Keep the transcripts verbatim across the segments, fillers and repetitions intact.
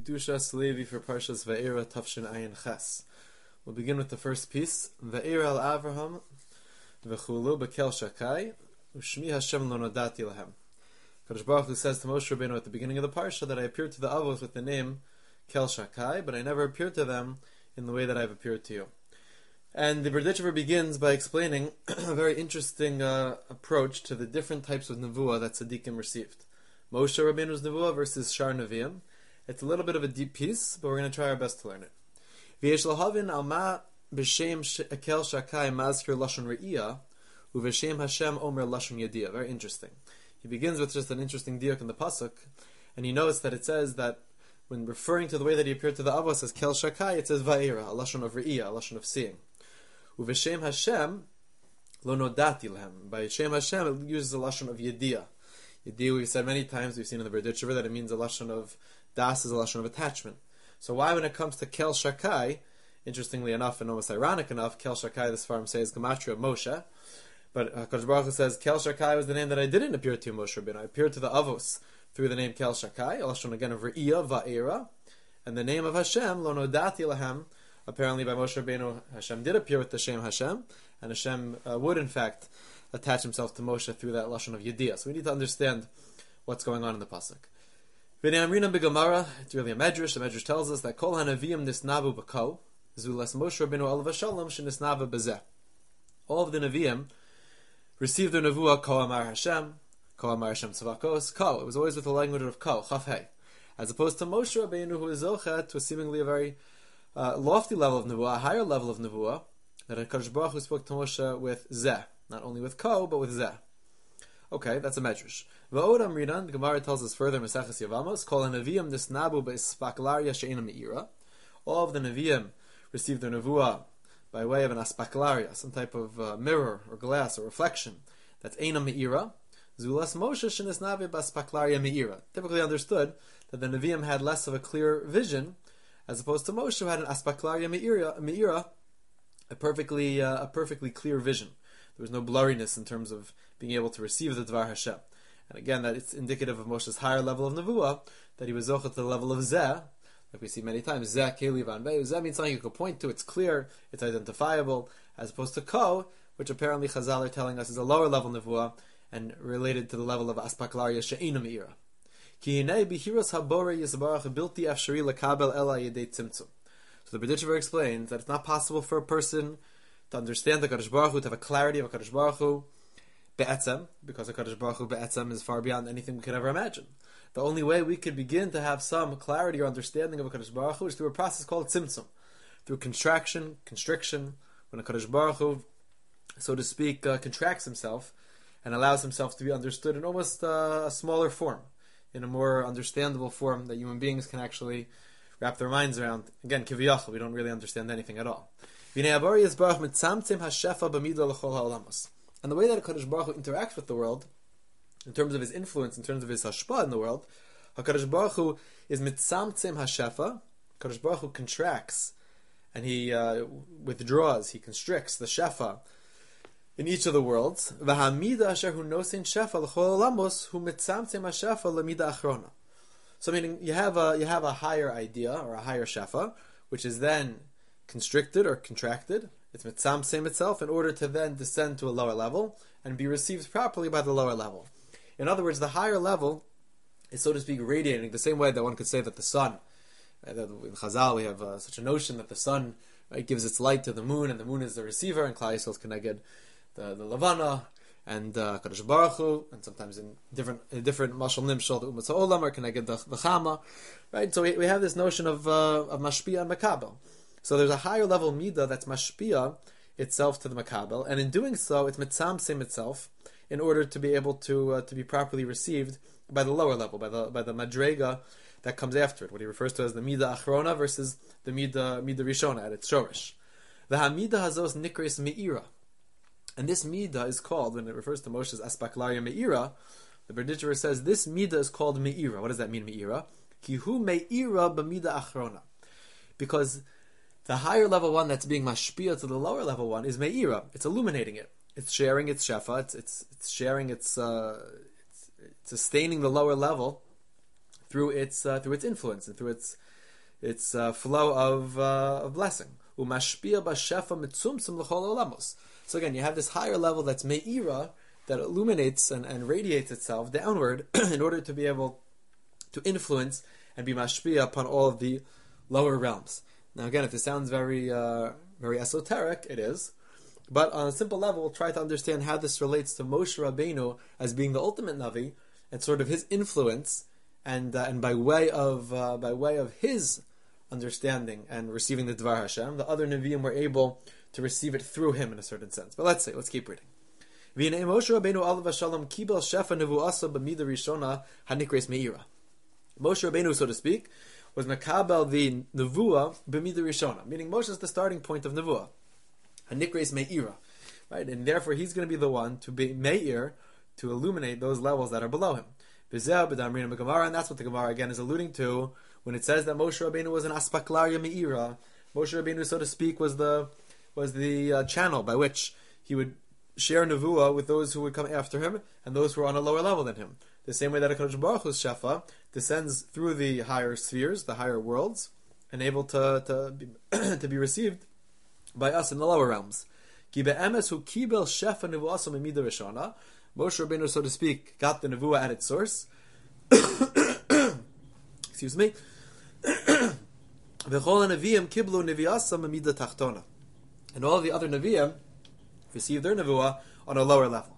Kedushas Levi for Parshas Va'era Tafshin Ayin Ches. We'll begin with the first piece. Va'era al Avraham v'chulu b'kel shakai u'shmi Hashem lo nodati lahem. Kadosh Baruch Hu says to Moshe Rabbeinu at the beginning of the parsha that I appeared to the Avos with the name Kel Shakai, but I never appeared to them in the way that I've appeared to you. And the Berditchever begins by explaining a very interesting uh, approach to the different types of nevuah that tzaddikim received. Moshe Rabbeinu's nevuah versus Shar Nevi'im. It's a little bit of a deep piece, but we're going to try our best to learn it. V'yesh lahavin alma b'shem Kel Shakai mazkir lashon re'iyah u'v'shem Hashem omer lashon yediyah. Very interesting. He begins with just an interesting diak in the pasuk, and he notes that it says that when referring to the way that he appeared to the Avos as Kel Shakai, it says va'era, a lashon of re'iyah, a lashon of seeing. Uv'shem Hashem lo nodati lehem. By Shem Hashem, it uses a lashon of yediyah. Yediyah, we've said many times, we've seen in the Berditchever that it means a lashon of das is a lashon of attachment. So why, when it comes to Kel Shakai, interestingly enough and almost ironic enough, Kel Shakai, this farm says Gematria Moshe, but uh, Kadosh Baruch Hu says Kel Shakai was the name that I didn't appear to Moshe Rabbeinu. I appeared to the Avos through the name Kel Shakai, a lashon again of re'iyah, va'era, and the name of Hashem, lo nodati lahem. Apparently by Moshe Rabbeinu, Hashem did appear with the Shem Hashem, and Hashem uh, would in fact attach himself to Moshe through that lashon of Yediyah. So we need to understand what's going on in the pasuk. V'nei amrina b'Gemara, it's really a medrash. The medrash tells us that Kol hanaviyim nisnavu b'ko, zulas Moshe Rabbeinu alav shalom shenisnava b'zeh. All of the Nevi'im received their nevuah Ko Amar Hashem, Ko Amar Hashem Tzavakos, Ko. It was always with the language of Ko, Chaf Hei. As opposed to Moshe Rabbeinu, who is Zochet to a seemingly a very uh, lofty level of nevuah, a higher level of nevuah, that HaKadosh Baruch Hu spoke to Moshe with Zeh. Not only with Ko, but with Zeh. Okay, that's a medrash. V'od amrinan, the Gemara tells us further, Maseches Yevamos, Kol HaNevi'im nisnabu be'ispaklaria she'ena me'ira. All of the Nevi'im received their nevuah by way of an aspaklaria, some type of uh, mirror or glass or reflection. That's Eina Me'ira. Zulas Moshe shenisnavi b'aspaklaria Me'ira. Typically understood that the Nevi'im had less of a clear vision, as opposed to Moshe, who had an aspaklaria Me'ira, Me'ira a perfectly uh, a perfectly clear vision. There was no blurriness in terms of being able to receive the Dvar Hashem. And again, that it's indicative of Moshe's higher level of nevuah, that he was zocheh to the level of Zeh, like we see many times. Zeh keli vanvei. Zeh means something you can point to. It's clear. It's identifiable, as opposed to Ko, which apparently Chazal are telling us is a lower level nevuah and related to the level of aspaklaria she'ina me'ira. Ki hinei bihiros habore yisbarach bilti afshari lekabel ela yedei tzimtzum. So the Berditchever explains that it's not possible for a person to understand the Kadosh Baruch Hu, to have a clarity of a Kadosh Baruch Hu be'etzem, because the Kadosh Baruch Hu be'etzem is far beyond anything we could ever imagine. The only way we could begin to have some clarity or understanding of a Kadosh Baruch Hu is through a process called tzimtzum, through contraction, constriction, when a Kadosh Baruch Hu, so to speak, uh, contracts himself and allows himself to be understood in almost uh, a smaller form, in a more understandable form that human beings can actually wrap their minds around. Again, kiviyachal, we don't really understand anything at all. And the way that HaKadosh Baruch Hu interacts with the world, in terms of his influence, in terms of his hashpah in the world, HaKadosh Baruch Hu is mitzamtzim hashefa. HaKadosh Baruch Hu contracts, and he uh, withdraws, he constricts the shefa in each of the worlds. V'hamida asher hu nosein shefa l'chol olamos hu mitzamtzim hashefa l'mida achrona. So meaning you have a you have a higher idea or a higher shefa, which is then constricted or contracted. It's mitzamtzim itself in order to then descend to a lower level and be received properly by the lower level. In other words, the higher level is, so to speak, radiating the same way that one could say that the sun, in Chazal we have uh, such a notion that the sun, right, gives its light to the moon, and the moon is the receiver, and Klal Yisrael is connected the the Levana and uh, Kadosh Baruch Hu, and sometimes in different in different mashal nimshal the Ummah Olam are connected the, the Chama, right? So we, we have this notion of uh, of mashpia and makabel. So there's a higher level midah that's mashpia itself to the makabel, and in doing so, it's mitzamtzim itself in order to be able to uh, to be properly received by the lower level, by the by the madrega that comes after it, what he refers to as the midah achrona versus the midah midah rishona at its shorish. The hamidah hazos nikris meira, and this midah is called, when it refers to Moshe's aspaklaria meira, the Berditchever says this midah is called meira. What does that mean, meira? Kihu meira b'midah achrona, because the higher level one that's being mashpia to the lower level one is meira. It's illuminating it. It's sharing its shefa. It's it's, it's sharing its, uh, it's it's sustaining the lower level through its uh, through its influence and through its its uh, flow of uh, of blessing. Umashpia b'shefa mitzumtzum l'chol olamos. So again, you have this higher level that's me'ira, that illuminates and, and radiates itself downward in order to be able to influence and be mashpia upon all of the lower realms. Now again, if this sounds very uh, very esoteric, it is. But on a simple level, we'll try to understand how this relates to Moshe Rabbeinu as being the ultimate Navi and sort of his influence, and uh, and by way of uh, by way of his understanding and receiving the Dvar Hashem, the other Nevi'im were able to receive it through him in a certain sense. But let's say, let's keep reading. V'nei Moshe Rabbeinu alav hashalom kibel shefa nevuasa b'mida rishona hanikres meira. Moshe Rabbeinu, so to speak, was makabel the nevuah b'mida rishona, meaning Moshe is the starting point of nevuah. Hanikres meira, right? And therefore he's going to be the one to be meir, to illuminate those levels that are below him. And that's what the Gemara again is alluding to when it says that Moshe Rabbeinu was an aspaklaria meira. Moshe Rabbeinu, so to speak, was the was the uh, channel by which he would share nevuah with those who would come after him and those who were on a lower level than him. The same way that HaKadosh Baruch Hu's shefa descends through the higher spheres, the higher worlds, and able to to be, to be received by us in the lower realms. Ki be'emes hu kibel shefa nevuasa memida rishona. Moshe Rabbeinu, so to speak, got the nevuah at its source. Excuse me. V'chol neviim kiblu neviasa memida tachtona. And all the other neviim received their nevuah on a lower level.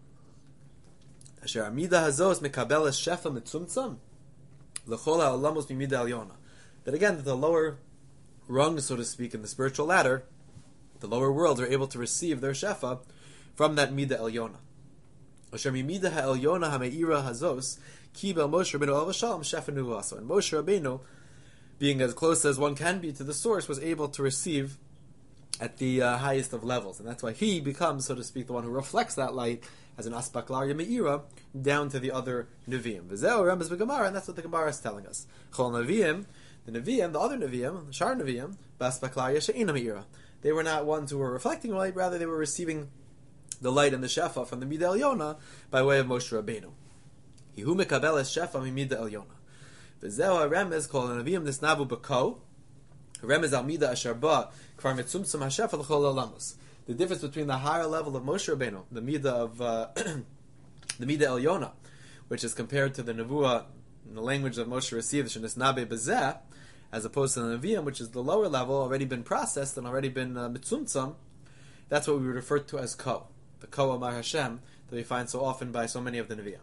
Asher amida hazos mekabel shefa mitzumtzam l'chol ha'olamos mimida alyona. That again, the lower rung, so to speak, in the spiritual ladder, the lower worlds are able to receive their shefa from that mida elyona. Asher mimida ha'elyona ha'meira hazos kibel Moshe Rabbeinu alav hashalom shefa nevuah. And Moshe Rabbeinu, being as close as one can be to the source, was able to receive at the uh, highest of levels, and that's why he becomes, so to speak, the one who reflects that light as an aspaklaria meira down to the other neviim. V'zeu rembes b'gemara, and that's what the Gemara is telling us. Chol neviim, the neviim, the other neviim, the shar neviim, b'aspaklaria she'ina meira. They were not ones who were reflecting light; rather, they were receiving the light and the shefa from the mida elyona by way of Moshe Rabbeinu. Hihu mekabel es shefa mimida elyona. V'zeu rembes kol neviim nisnavu b'ko. Remez al mida asher ba kvar mitzumtzum hashefa l'chol olamos. The difference between the higher level of Moshe Rabbeinu, the mida of uh, the mida elyona, which is compared to the nevuah in the language that Moshe received, shenisnabe bezeh, as opposed to the neviim, which is the lower level, already been processed and already been uh, mitzumtzum. That's what we refer to as ko, the ko Amar Hashem that we find so often by so many of the neviim.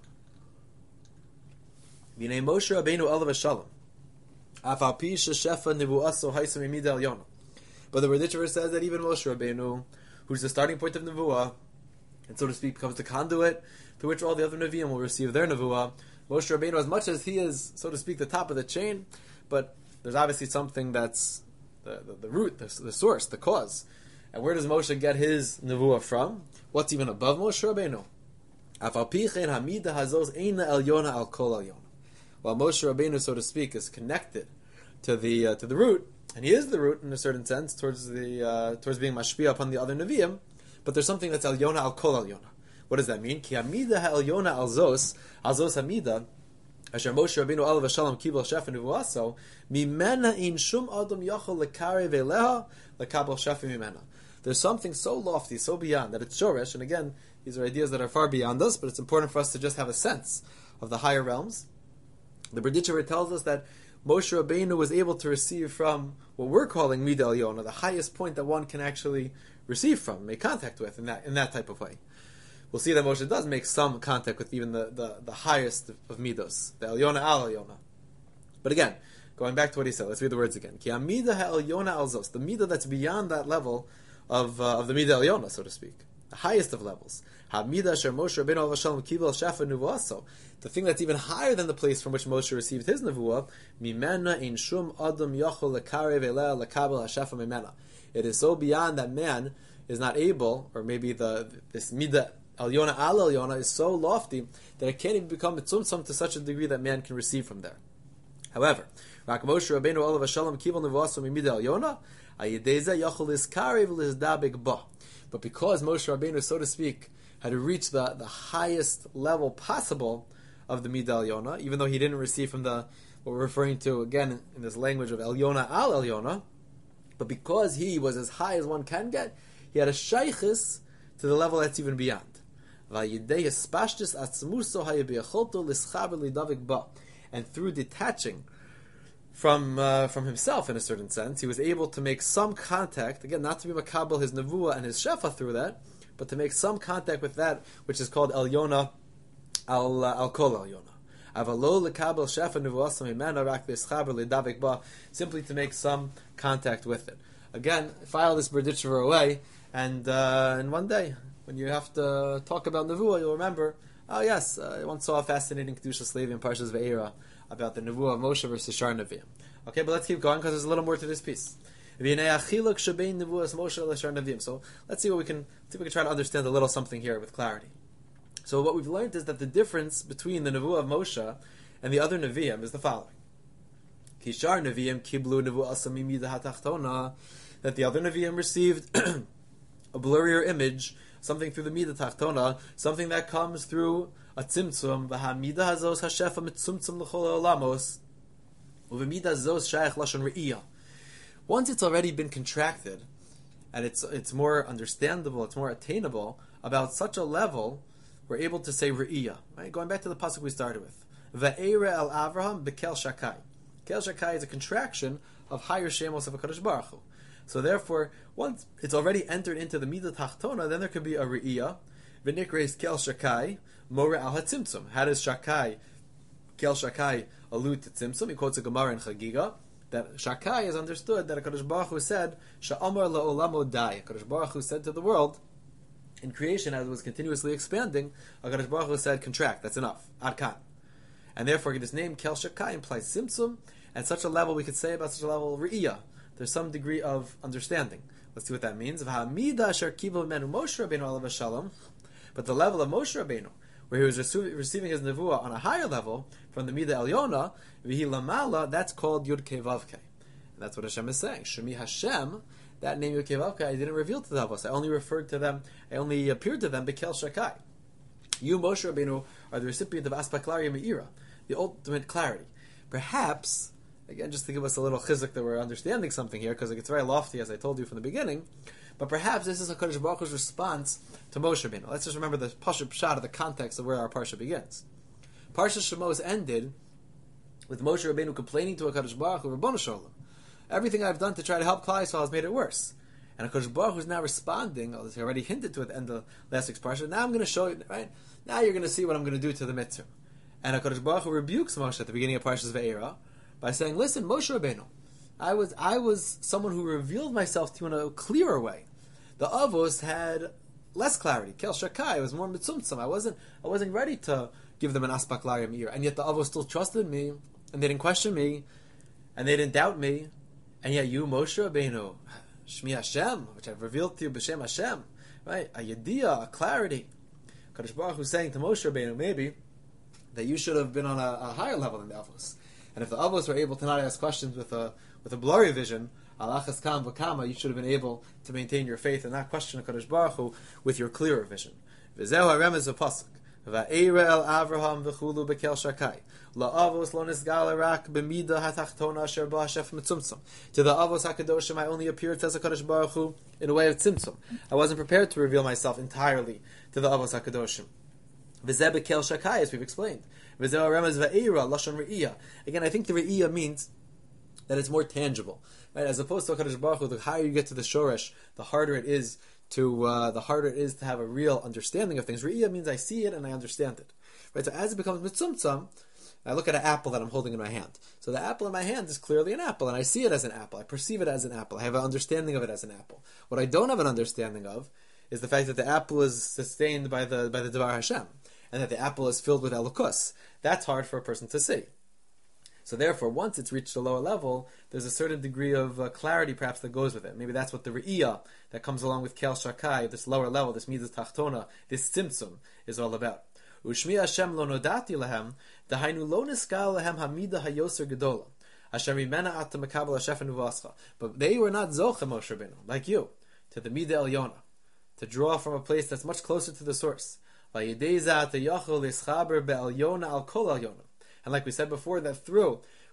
V'nei Moshe Rabbeinu alav hashalom. But the Berditcher says that even Moshe Rabbeinu, who's the starting point of Nevuah, and so to speak becomes the conduit through which all the other Nevi'im will receive their Nevuah, Moshe Rabbeinu, as much as he is, so to speak, the top of the chain, but there's obviously something that's the, the, the root, the, the source, the cause. And where does Moshe get his Nevuah from? What's even above Moshe Rabbeinu? While Moshe Rabbeinu, so to speak, is connected to the uh, to the root, and he is the root in a certain sense towards the uh, towards being mashpia upon the other neviim, but there's something that's elyona al kol elyona. What does that mean? Ki amida ha'elyona al zos al zos hamida asher Moshe Rabbeinu alav hashalom kibel shefa nevuaso mimena in shum adam yachol lekarev eleha lekabel shefa mimena. There's something so lofty, so beyond that it's shoresh, and again, these are ideas that are far beyond us, but it's important for us to just have a sense of the higher realms. The Berditcher tells us that Moshe Rabbeinu was able to receive from what we're calling Mida Elyona, the highest point that one can actually receive from, make contact with in that in that type of way. We'll see that Moshe does make some contact with even the, the, the highest of Midos, the Elyona al Elyona. But again, going back to what he said, let's read the words again. Ki Amida ha'Elyona al Zos, the Mida that's beyond that level of uh, of the Mida Elyona, so to speak, the highest of levels. Hamida asher Moshe Rabbeinu alav hashalom kibel shefa nevuaso, the thing that's even higher than the place from which Moshe received his nevuah. Mimena in shum adam yachol lekarev eleh lekabel hashefa mimena. It is so beyond that man is not able, or maybe the this mida elyona al elyona is so lofty that it can't even become mitzumtzum to such a degree that man can receive from there. However, Rak Moshe Rabbeinu alav hashalom kibel nevuaso mimida elyona ayideze yachol liskarev lizdabik ba. But because Moshe Rabbeinu, so to speak, had to reach the, the highest level possible of the Mida Elyona, even though he didn't receive from the, what we're referring to again in this language of Elyona al Elyona, but because he was as high as one can get, he had a shaykhis to the level that's even beyond. And through detaching from uh, from himself in a certain sense, he was able to make some contact, again, not to be makabel his nevuah and his shefa through that, but to make some contact with that which is called Elyona al al kol Elyona. Simply to make some contact with it. Again, file this berditcher away, and uh, and one day, when you have to talk about Nevuah, you'll remember, oh yes, uh, I once saw a fascinating Kedushas Levi in Parshas Ve'era about the Nevuah of Moshe versus Shar Nevi'im. Okay, but let's keep going, because there's a little more to this piece. So let's see what we can see if we can try to understand a little something here with clarity. So what we've learned is that the difference between the Nevuah of Moshe and the other Nevi'im is the following. Kishar Nevi'im kiblu Nevuah samimi hatachtona, that the other Nevi'im received a blurrier image, something through the midah tachtona, something that comes through a tzimtzum, v'hamidah hazos hashefa mitzumtzum l'chol olamos, u'v'midah zos shayach lashon re'iyah. Once it's already been contracted, and it's it's more understandable, it's more attainable, about such a level, we're able to say re'iyah. Right? Going back to the pasuk we started with. Va'eira el Avraham bekel shakai. Kel shakai is a contraction of higher shemos of HaKadosh Baruch Hu. So therefore, once it's already entered into the midah tachtona, then there could be a re'iyah. V'nikreis kel shakai, more al hatzimtzum. How does shakai, kel shakai, allude to tzimtzum? He quotes a Gemara in Chagiga, that shakai is understood that HaKadosh Baruch Hu said, sha'amar la'olamo dai. HaKadosh Baruch Hu said to the world, in creation, as it was continuously expanding, HaKadosh Baruch Hu said, contract, that's enough, ad kan. And therefore, this name, kel shakai, implies tzimtzum, and such a level, we could say about such a level, re'iyah. There's some degree of understanding. Let's see what that means. But the level of Moshe Rabbeinu, where he was receiving his nevuah on a higher level, from the Midah Elyona, v'hi lamala, that's called Yud Kei Vav Kei. And that's what Hashem is saying. Shemi Hashem, that name Yud Kei Vav Kei, I didn't reveal to the Avos. I only referred to them, I only appeared to them, Bekel Shakai. You, Moshe Rabbeinu, are the recipient of Aspaklaria Me'ira, the ultimate clarity. Perhaps, again, just to give us a little chizuk that we're understanding something here, because it gets very lofty, as I told you from the beginning. But perhaps this is HaKadosh Baruch Hu's response to Moshe Rabbeinu. Let's just remember the Pashup Pshat of the context of where our Parsha begins. Parsha Shemos ended with Moshe Rabbeinu complaining to HaKadosh Baruch Hu, Rabbanu Shalom, everything I've done to try to help Klal Yisrael has made it worse. And HaKadosh Baruch Hu is now responding, although he already hinted to it at the end of last week's Parsha, now I'm going to show you, right? Now you're going to see what I'm going to do to the mitzvah. And HaKadosh Baruch Hu rebukes Moshe at the beginning of Parshas Ve'era, by saying, listen, Moshe Rabbeinu, I was I was someone who revealed myself to you in a clearer way. The Avos had less clarity. Kel Shakai, was more mitzumtzum. I wasn't I wasn't ready to give them an aspaklaria meir. And yet the Avos still trusted me, and they didn't question me, and they didn't doubt me. And yet you, Moshe Rabbeinu, Shmi Hashem, which I've revealed to you, B'Shem Hashem, right? A yediyah, a clarity. Kadosh Baruch Hu saying to Moshe Rabbeinu, maybe, that you should have been on a, a higher level than the Avos. And if the Avos were able to not ask questions with a with a blurry vision, alachas kam v'kama, you should have been able to maintain your faith and not question HaKadosh Baruch Hu with your clearer vision. V'zeu haremez v'pasuk. Va'eira el Avraham v'chulu bekel shakai. La'avos lo nisgala rak b'midah hatachtona asher ba hashef mitzumtzum. To the Avos HaKadoshim I only appeared, says HaKadosh Baruch Hu, in a way of tzimtzum. I wasn't prepared to reveal myself entirely to the Avos HaKadoshim. V'zeh bekel shakai, as we've explained. Again, I think the re'iyah means that it's more tangible, right? As opposed to HaKadosh Baruch Hu, the higher you get to the shoresh, the harder it is to uh, the harder it is to have a real understanding of things. Re'iyah means I see it and I understand it, right? So as it becomes mitzumtzam, I look at an apple that I'm holding in my hand. So the apple in my hand is clearly an apple, and I see it as an apple. I perceive it as an apple. I have an understanding of it as an apple. What I don't have an understanding of is the fact that the apple is sustained by the by the Devar Hashem, and that the apple is filled with elokus. That's hard for a person to see. So therefore, once it's reached a lower level, there's a certain degree of uh, clarity perhaps that goes with it. Maybe that's what the re'iyah that comes along with Kel Shakai, this lower level, this midas tachtona, this tzimtzum, is all about. Ushmi Hashem lo nodati lahem, dahainu lo niskal lahem hamida hayoser gedola. Hashem rimena at mekabel hashefenu v'ascha. But they were not zoche, Moshe Rabbeinu, like you, to the Midah Elyona, to draw from a place that's much closer to the source. And like we said before, that through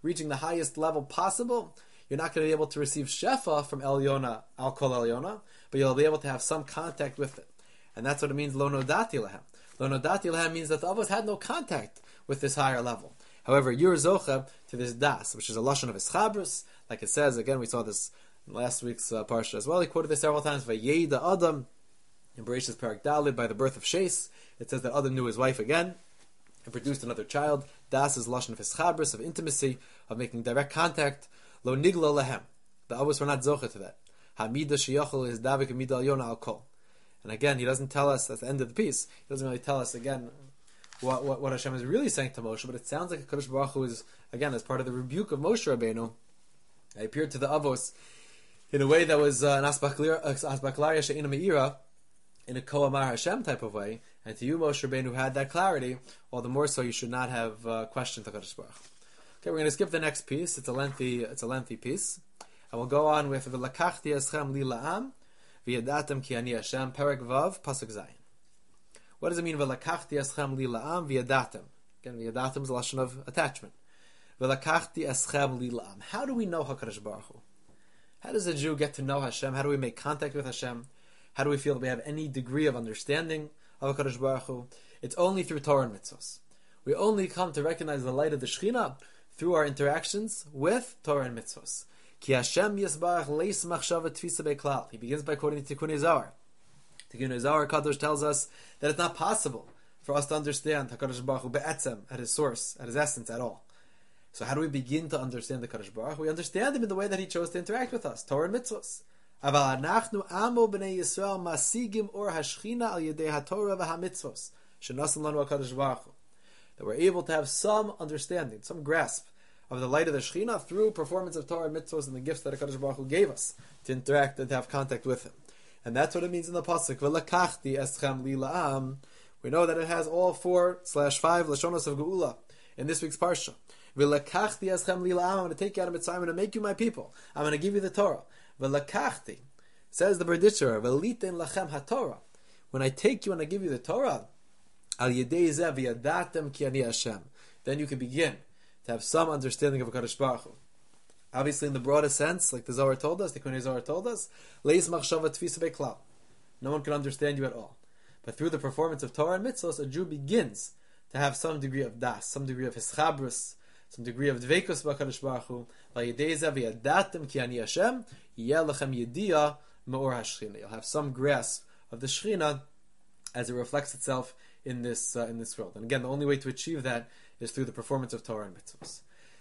reaching the highest level possible, you're not going to be able to receive shefa from Elyona, Al Kol Elyona, but you'll be able to have some contact with it. And that's what it means, Lo Nodati Lehem. Lo Nodati Lehem means that the Avos had no contact with this higher level. However, you're Zocha to this Das, which is a Lashon of Ischabrus. Like it says, again, we saw this in last week's uh, Parsha as well. He quoted this several times, Vayeda Adam, in Bereshis Parak Dalid, by the birth of Shes. It says that Adam knew his wife again and produced another child. Das is Lashon of Ischabrus, of intimacy, of making direct contact. Lo Nigla Lehem. The Avos were not Zocha to that. Hamida Sheyachol is Davik Amida Alyona Al Kol. And again, he doesn't tell us at the end of the piece, he doesn't really tell us again what, what, what Hashem is really saying to Moshe, but it sounds like HaKadosh Baruch Hu is, again, as part of the rebuke of Moshe Rabbeinu, he appeared to the Avos in a way that was uh, an Asbaklaria She'ina Me'ira, in a Koamar Hashem type of way, and to you, Moshe Rabbeinu, who had that clarity, all the more so you should not have uh, questioned HaKadosh Baruch Hu. Okay, we're going to skip the next piece. It's a lengthy, it's a lengthy piece. And we'll go on with V'lakachti eschem li la'am v'yadatem ki ani Hashem, Perek Vav, Pasuk Zayin. What does it mean, V'lakachti eschem li la'am v'yadatem? Again, v'yadatem is a lashon of attachment. V'lakachti eschem li la'am. How do we know HaKadosh Baruch Hu? How does a Jew get to know Hashem? How do we make contact with Hashem? How do we feel that we have any degree of understanding of HaKadosh Baruch Hu? It's only through Torah and mitzvos. We only come to recognize the light of the Shekhinah through our interactions with Torah and mitzvos. Ki Hashem yisbarach leis machshava tfisa beklal. He begins by quoting Tikkunei Zohar. Tikkunei Zohar Kadosh tells us that it's not possible for us to understand HaKadosh Baruch Hu be'etzem, at his source, at his essence, at all. So how do we begin to understand the Kadosh Baruch Hu? We understand him in the way that he chose to interact with us, Torah and mitzvos. Aval anachnu amo b'nei Yisrael masigim or hashchina al yedei haTorah v'hamitzvos shenasan lanu HaKadosh Baruch Hu. That we're able to have some understanding, some grasp of the light of the Shekhinah through performance of Torah and mitzvos and the gifts that HaKadosh Baruch Hu gave us to interact and to have contact with Him. And that's what it means in the pasuk. V'lakachti eschem li la'am. We know that it has all four slash five lashonos of Geula in this week's parsha. V'lakachti eschem li la'am. I'm going to take you out of Mitzrayim. I'm going to make you my people. I'm going to give you the Torah. V'lakachti, says the Berditcher, v'liten lachem haTorah. When I take you and I give you the Torah, al yedei zeh v'yadatem ki ani Hashem. Then you can begin to have some understanding of HaKadosh Baruch Hu. Obviously, in the broadest sense, like the Zohar told us, the Tikkunei Zohar told us, leis machshava tfisa beklal. No one can understand you at all. But through the performance of Torah and mitzvos, a Jew begins to have some degree of das, some degree of hischabrus, some degree of dveikus b'HaKadosh Baruch Hu. V'yedei zeh v'yadatem ki ani Hashem, yeh lechem yediyah me'or hashchina. You'll have some grasp of the Shekhinah as it reflects itself in this uh, in this world. And again, the only way to achieve that is through the performance of Torah and mitzvahs.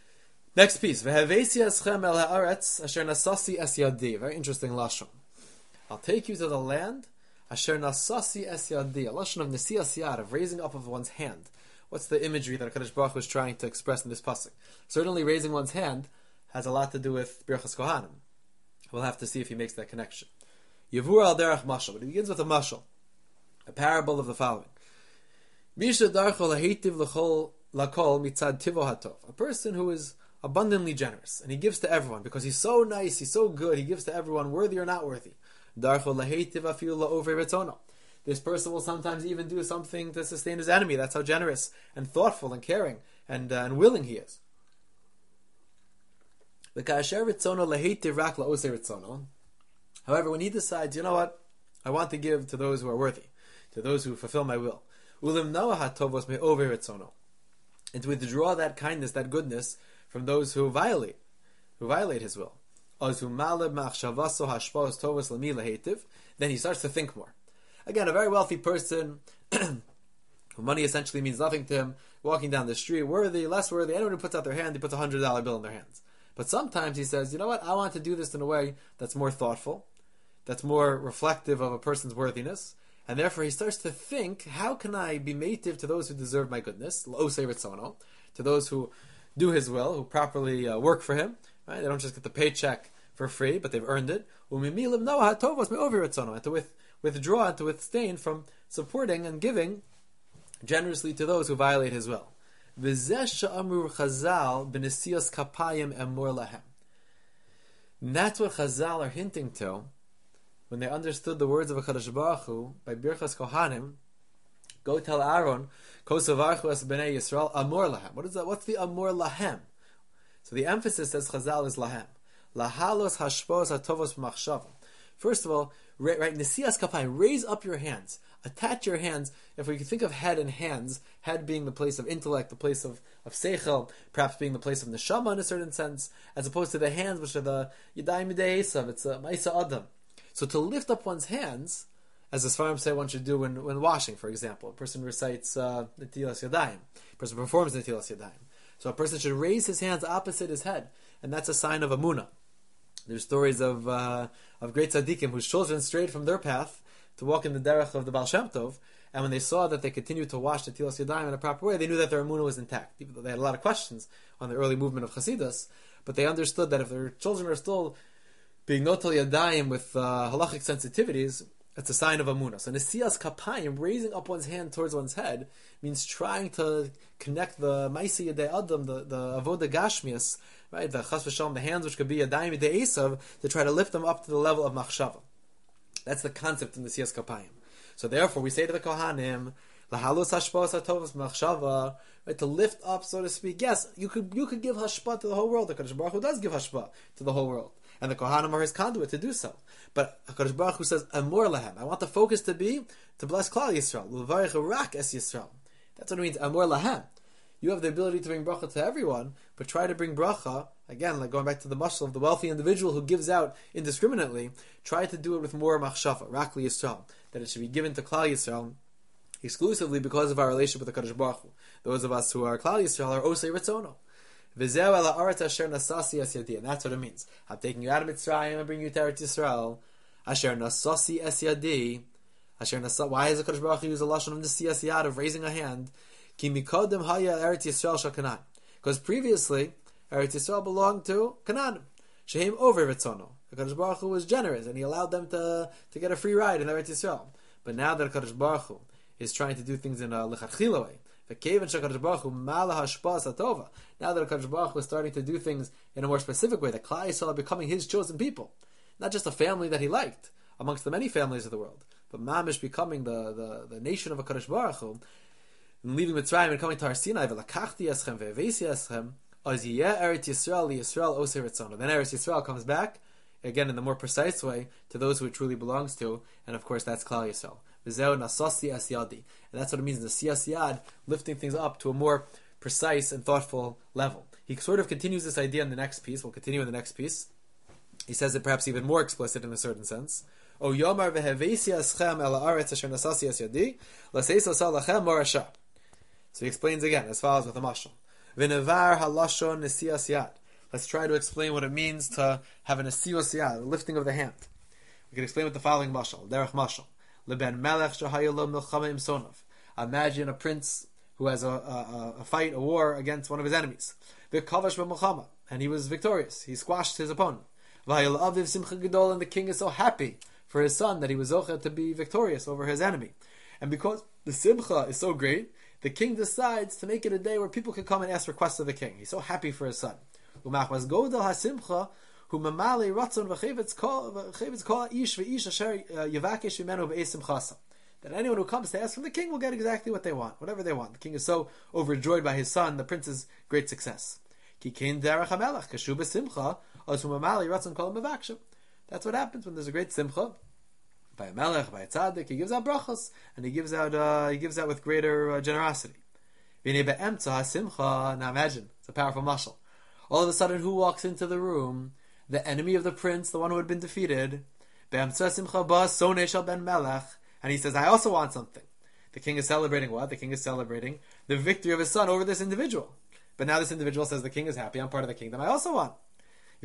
Next piece. V'havesi eschem el haaretz asher nasasi es yadi. Very interesting lashon. I'll take you to the land asher nasasi es yadi. A lashon of nesiyas yad, of raising up of one's hand. What's the imagery that HaKadosh Baruch Hu is trying to express in this pasuk? Certainly raising one's hand has a lot to do with Birchas Kohanim. We'll have to see if he makes that connection. Yavur al derech mashal. But he begins with a mashal. A parable of the following. Misha darcho lahitiv l'chol lakol mitzad tivo hatov. A person who is abundantly generous, and he gives to everyone because he's so nice, he's so good, he gives to everyone, worthy or not worthy. Darcho lahitiv afilu la'over retzono. This person will sometimes even do something to sustain his enemy. That's how generous and thoughtful and caring and, uh, and willing he is. However, when he decides, you know what, I want to give to those who are worthy, to those who fulfill my will, and to withdraw that kindness, that goodness, from those who violate, who violate his will, then he starts to think more. Again, a very wealthy person, who money essentially means nothing to him, walking down the street, worthy, less worthy, anyone who puts out their hand, he puts a hundred dollar bill in their hands. But sometimes he says, you know what, I want to do this in a way that's more thoughtful, that's more reflective of a person's worthiness, and therefore he starts to think, how can I be mative to those who deserve my goodness, to those who do his will, who properly uh, work for him, right? They don't just get the paycheck for free, but they've earned it, and to with, withdraw and to withstain from supporting and giving generously to those who violate his will. And that's what Chazal are hinting to when they understood the words of HaKadosh Baruch Hu by Birchas Kohanim. Go tell Aaron, Kosavarchu es b'nei Yisrael amor lahem. What is that? What's the amor lahem? So the emphasis, says Chazal, is lahem. Lahalos hashpos hatovos b'machshava. First of all, right, right Nesias Kapayim, raise up your hands. Attach your hands. If we can think of head and hands, head being the place of intellect, the place of, of seichel, perhaps being the place of neshama in a certain sense, as opposed to the hands, which are the yadayim midei esav, it's a ma'isa adam. So to lift up one's hands, as the Sfarim say one should do when, when washing, for example. A person recites uh, Netilas Yadayim. A person performs Netilas Yadayim. So a person should raise his hands opposite his head, and that's a sign of Amunah. There's stories of uh, of great tzaddikim whose children strayed from their path to walk in the derech of the Baal Shem Tov, and when they saw that they continued to wash the Netilas Yadayim in a proper way, they knew that their Amunah was intact, even though they had a lot of questions on the early movement of Chassidus, but they understood that if their children are still being notel Yadayim with uh, halachic sensitivities, it's a sign of Amunah. So Nesias Kapayim, raising up one's hand towards one's head, means trying to connect the Maisi Yadei Adam, the, the Avoda Gashmias, right, the Chas v'Shalom, the hands which could be Yadayim Yadei Esav, to try to lift them up to the level of Machshava. That's the concept in Nesias Kapayim. So therefore, we say to the Kohanim, Lahalos Hashpos HaTovos Machshava, right, to lift up, so to speak. Yes, you could you could give Hashpa to the whole world. The Kadosh Baruch Hu does give Hashpa to the whole world. And the Kohanim are his conduit to do so. But HaKadosh Baruch Hu says, Amor Lahem. I want the focus to be to bless Klal Yisrael. L'varech Rak Es Yisrael. That's what it means, Amor Lahem. You have the ability to bring bracha to everyone, but try to bring bracha, again, like going back to the mashal of the wealthy individual who gives out indiscriminately, try to do it with more machshava, Rak Li Yisrael. That it should be given to Klal Yisrael exclusively because of our relationship with the HaKadosh Baruch Hu. Those of us who are Klal Yisrael are Osei Ritzono. And that's what it means. I'm taking you out of Mitzrayim and bringing you to Eretz Yisrael. Asher nasasi es yadi. Asher nasa. Why is the Kadosh Baruch Hu use a lashon of nesiyas yad, of raising a hand? Ki mikodem haya Eretz Yisrael shel Canaan. Because previously Eretz Yisrael belonged to Canaan. Shehem over Ritzono. The Kadosh Baruch Hu was generous and he allowed them to to get a free ride in Eretz Yisrael. But now that the Kadosh Baruch Hu is trying to do things in a lechatchila way, now that HaKadosh Baruch Hu is starting to do things in a more specific way, that Klal Yisrael are becoming his chosen people, not just a family that he liked amongst the many families of the world, but Mamish becoming the, the, the nation of HaKadosh Baruch Hu, and leaving Mitzrayim and coming to Har Sinai, v'lakachti eschem ve'evesi eschem, az yeh Eretz Yisrael li Yisrael osei Ritzono. Then Eretz Yisrael comes back, again in the more precise way, to those who it truly belongs to, and of course that's Klal Yisrael. V'zeu nasasi es yadi. And that's what it means, the siyas yad, lifting things up to a more precise and thoughtful level. He sort of continues this idea in the next piece. We'll continue in the next piece. He says it perhaps even more explicit in a certain sense. O yomar vehevesi eschem el haaretz asher nasasi es yadi, laseis asa lachem morasha. So he explains again, as follows with a mashal. V'nevar halashon nesiyas yad. Let's try to explain what it means to have an nesiyas yad, the lifting of the hand. We can explain with the following mashal, derech mashal. Leben melech shahayelo milchama imsonov. Imagine a prince who has a, a, a fight, a war against one of his enemies. V'kavash b'milchama, and he was victorious. He squashed his opponent. V'hayel aviv simcha gedol, and the king is so happy for his son that he was zocheh to be victorious over his enemy. And because the simcha is so great, the king decides to make it a day where people can come and ask requests of the king. He's so happy for his son. Umachmas godel hasimcha hu mamali ratzon v'chevetz kol v'chevetz kol ish v'ish asher yevakesh v'menu v'esim chasa. That anyone who comes to ask from the king will get exactly what they want, whatever they want. The king is so overjoyed by his son, the prince's great success. Ki kein derech hamelach kashu b'simcha os hu mamali ratzon kol mevakshem. That's what happens when there's a great simcha. By a melech, by a tzaddik, he gives out brachos, and he gives out uh, he gives out with greater uh, generosity. Now imagine, it's a powerful mashal. All of a sudden, who walks into the room? The enemy of the prince, the one who had been defeated. And he says, I also want something. The king is celebrating what? The king is celebrating the victory of his son over this individual. But now this individual says, the king is happy, I'm part of the kingdom, I also want. So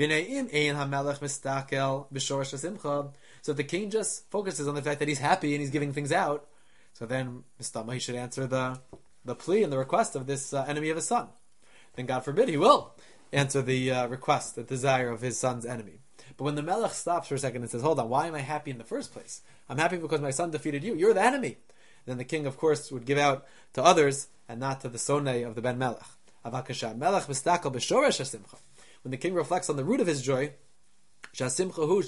if the king just focuses on the fact that he's happy and he's giving things out, so then Mistama, he should answer the, the plea and the request of this uh, enemy of his son. Then God forbid he will answer the uh, request, the desire of his son's enemy. But when the Melech stops for a second and says, hold on, why am I happy in the first place? I'm happy because my son defeated you. You're the enemy. Then the king, of course, would give out to others and not to the Sonei of the Ben Melech. When the king reflects on the root of his joy, that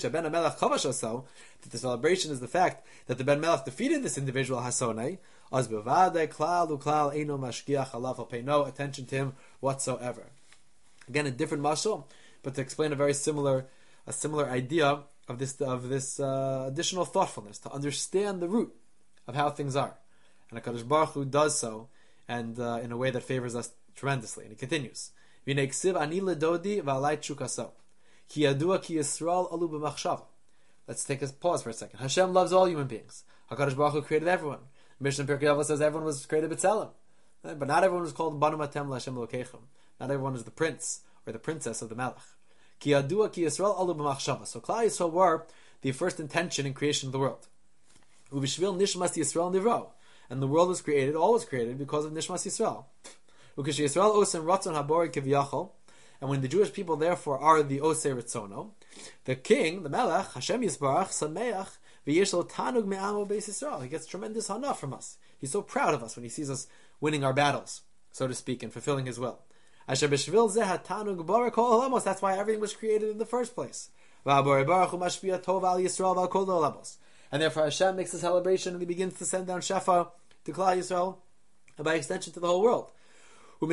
the celebration is the fact that the Ben Melech defeated this individual Hasonai, pay no attention to him whatsoever. Again, a different mashal, but to explain a very similar, a similar idea of this of this uh, additional thoughtfulness, to understand the root of how things are. And HaKadosh Baruch Hu does so, and uh, in a way that favors us tremendously. And he continues, V'neiksiv ani ledodi v'alai tchukaso, ki yadua ki Yisrael alu b'machshava. Let's take a pause for a second. Hashem loves all human beings. HaKadosh Baruch Hu created everyone. Mishnah Pirkei Avos says everyone was created b'tzelem. But not everyone was called Banu Matem L'Hashem Elokechem. Not everyone is the prince or the princess of the Melech. Ki yadua ki Yisrael alu b'machshava. So Klal Yisrael were the first intention in creation of the world. Uvishvil nishmas Yisrael nivro. And the world was created, all was created because of Nishmas Yisrael. Ukesh Yisrael osem ratzon habori kiviyachol. And when the Jewish people therefore are the osei ritzono, the king, the Melech, Hashem Yisbarach, sameach v'yeshlo tanug me'amo beis Yisrael. He gets tremendous hana from us. He's so proud of us when he sees us winning our battles, so to speak, and fulfilling his will. Asher b'shvil zeh hatanug bara kol olamos. That's why everything was created in the first place. V'abori baruch hu mashpia tov al Yisrael v'al kol olamos. And therefore Hashem makes a celebration and he begins to send down Shefa to Klal Yisrael, and by extension to the whole world. And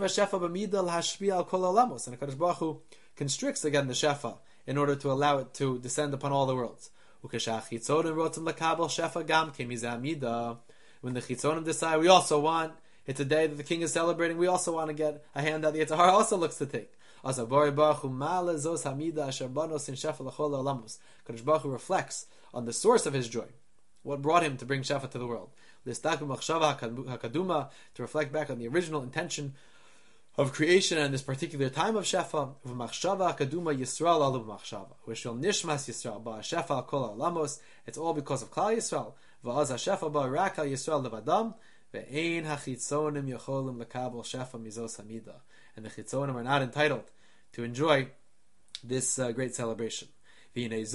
HaKadosh Baruch Hu constricts again the Shefa in order to allow it to descend upon all the worlds. When the Chitzonim decide, we also want, it's a day that the king is celebrating, we also want to get a hand that the Yitzhar also looks to take. Kadosh Baruch Hu reflects on the source of his joy, what brought him to bring Shefa to the world. To reflect back on the original intention of creation and this particular time of Shefa. It's all because of Klal Yisrael. And the Chitzonim are not entitled to enjoy this uh, great celebration. And again,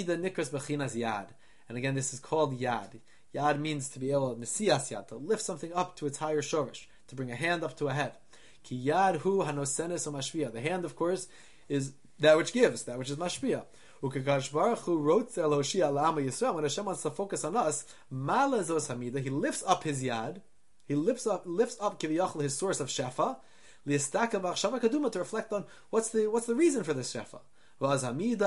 this is called Yad. Yad means to be able, Nesiyas Yad, to lift something up to its higher shorish, to bring a hand up to a head. Ki Yad hu hanosenes o mashpia. The hand, of course, is that which gives, that which is mashpia. Ukekadosh Baruch Hu wrote Eloshi Alama Yisrael. When Hashem wants to focus on us, Mala Zos Hamida, He lifts up His Yad, He lifts up, lifts up Kiviyachal, His source of Shefa, Liestaka B'achshava Kaduma, to reflect on what's the what's the reason for this Shefa. And then he's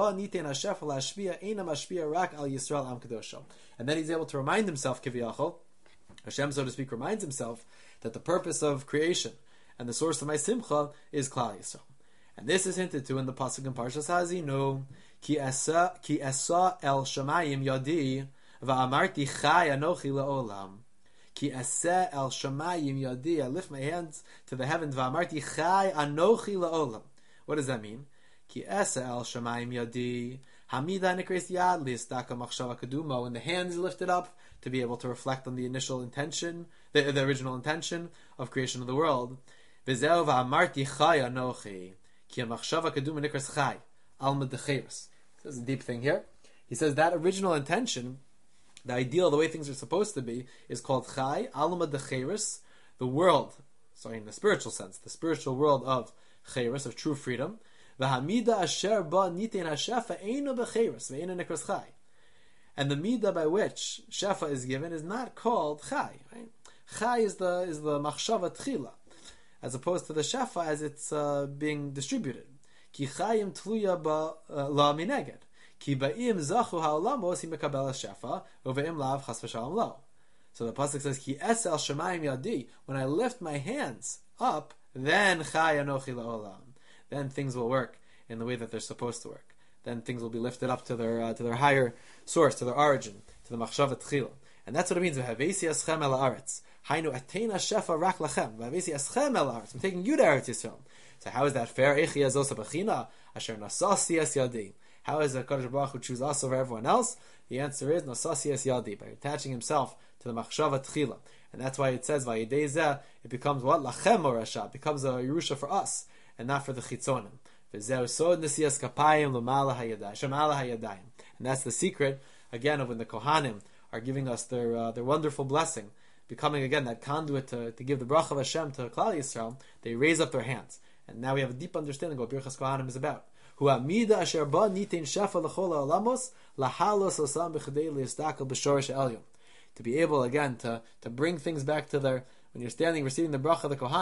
able to remind himself, Kiviyachol, Hashem, so to speak, reminds himself that the purpose of creation and the source of my simcha is Klal Yisrael. And this is hinted to in the pasuk in Parshas Hazinu, Ki esa ki esa el shamayim yadi va'amarti chai anochi la'olam. Ki esa el shamayim yadi. I lift my hands to the heavens. Va'amarti chai anochi la'olam. What does that mean? Ki esa el shamayim yadi hamida nikres yad li'istaka machshava kaduma. When the hand is lifted up to be able to reflect on the initial intention, the, the original intention of creation of the world. V'zeu va'amarti chai anochi. Ki machshava kaduma nikres chai alma decheres. There's a deep thing here. He says that original intention, the ideal, the way things are supposed to be, is called chai alma decheres, the world. Sorry, in the spiritual sense, the spiritual world of cheres, of true freedom. V'hamida asher ba nitein hashefa eino becheres ve'eino nikras chai. And the midah by which shefa is given is not called chai. Right? Chai is the is the machshava tchila, as opposed to the shefa as it's uh, being distributed. Ki chayim tluya ba la mineged. Ki ba'im zachu ha'olamos hi mekabel shefa uve'im lav chas v'shalom lo. So the pasuk says ki esel shemayim yadi. When I lift my hands up, then chay anochi la'olam. Then things will work in the way that they're supposed to work. Then things will be lifted up to their uh, to their higher source, to their origin, to the machshava tchila. And that's what it means. V'havesi eschem el haaretz. Hainu ateina shefa rak lachem. V'havesi eschem el haaretz. I'm taking you to Eretz Yisrael. So how is that fair? Echi azos b'china asher nasasi es yadi. How is the Kadosh Baruch Hu choose us over everyone else? The answer is nasasi es yadi, by attaching himself to the machshava tchila. And that's why it says vayidei zeh, it becomes what? Lachem or rasha. It becomes a Yerusha for us and not for the chitzonim. V'zeu sod nesiyas kapayim l'mala hayadayim, shemala hayadayim. And that's the secret, again, of when the Kohanim are giving us their uh, their wonderful blessing, becoming again that conduit to, to give the bracha of Hashem to Klal Yisrael. They raise up their hands, and now we have a deep understanding of what Birchas Kohanim is about. Hu amida asher ba nitein shefa l'chol ha'olamos lahalos osam b'chadei li'yistakel b'shorish elyon. To be able again to to bring things back to their, when you're standing receiving the bracha of the Kohanim,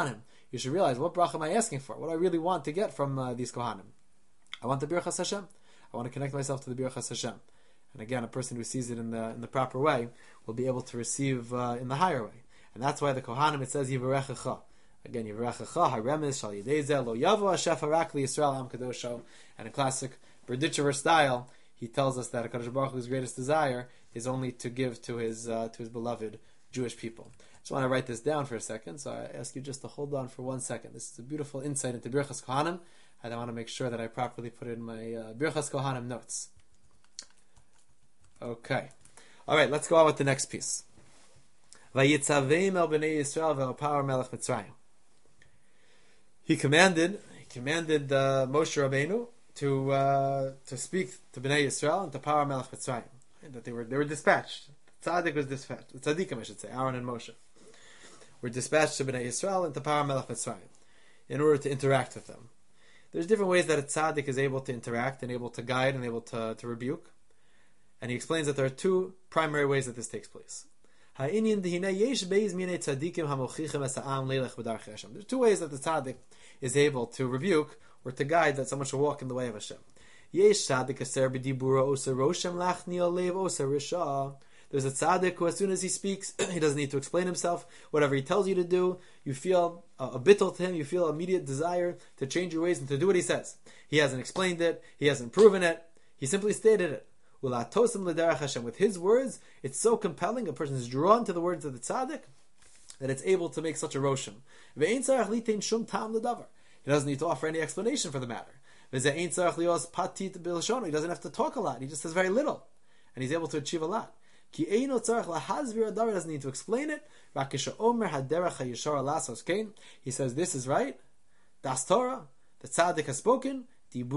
you should realize, what bracha am I asking for? What do I really want to get from uh, these Kohanim? I want the Birchas Hashem. I want to connect myself to the Birchas Hashem. And again, a person who sees it in the in the proper way will be able to receive uh, in the higher way. And that's why the Kohanim, it says, Yivarechecha. Again, Yivarechecha, Haremes, Shal Yidei Lo Yavo Hashef Harak Li Yisrael Am Kadosho. And in classic Berditchever style, he tells us that HaKadosh Baruch Hu's greatest desire is only to give to his uh, to his beloved Jewish people. I just want to write this down for a second, so I ask you just to hold on for one second. This is a beautiful insight into Birchas Kohanim, and I want to make sure that I properly put it in my uh, Birchas Kohanim notes. Okay. All right, let's go on with the next piece. Vayitzavim el bnei Yisrael ve'opar melech Mitzrayim. He commanded, he commanded uh, Moshe Rabbeinu to uh, to speak to bnei Yisrael and to Paro melech Mitzrayim. That they were they were dispatched. Tzaddik was dispatched. The tzaddikim, I should say, Aaron and Moshe, were dispatched to bnei Yisrael and to Paro melech Mitzrayim in order to interact with them. There's different ways that a tzaddik is able to interact and able to guide and able to, to rebuke. And he explains that there are two primary ways that this takes place. There's two ways that the tzaddik is able to rebuke or to guide that someone should walk in the way of Hashem. There's a tzaddik who, as soon as he speaks, he doesn't need to explain himself. Whatever he tells you to do, you feel a, a bittul to him, you feel immediate desire to change your ways and to do what he says. He hasn't explained it, he hasn't proven it, he simply stated it. With his words, it's so compelling, a person is drawn to the words of the tzaddik, that it's able to make such a rosham. He doesn't need to offer any explanation for the matter. He doesn't have to talk a lot, he just says very little, and he's able to achieve a lot. He doesn't need to explain it. He says, this is right, das Torah, the tzaddik has spoken. It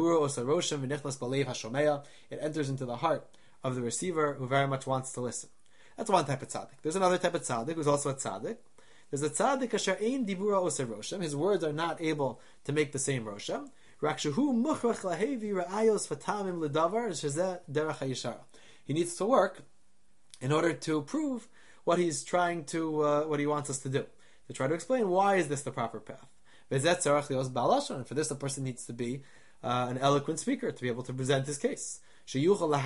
enters into the heart of the receiver who very much wants to listen. That's one type of tzaddik. There's another type of tzaddik who's also a tzaddik. There's a tzaddik asher ein dibura oser rosham. His words are not able to make the same rosham. He needs to work in order to prove what he's trying to, uh, what he wants us to do. To try to explain why is this the proper path. And for this, the person needs to be Uh, an eloquent speaker to be able to present his case. In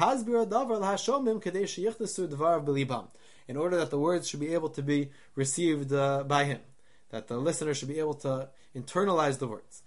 order that the words should be able to be received uh, by him, that the listener should be able to internalize the words.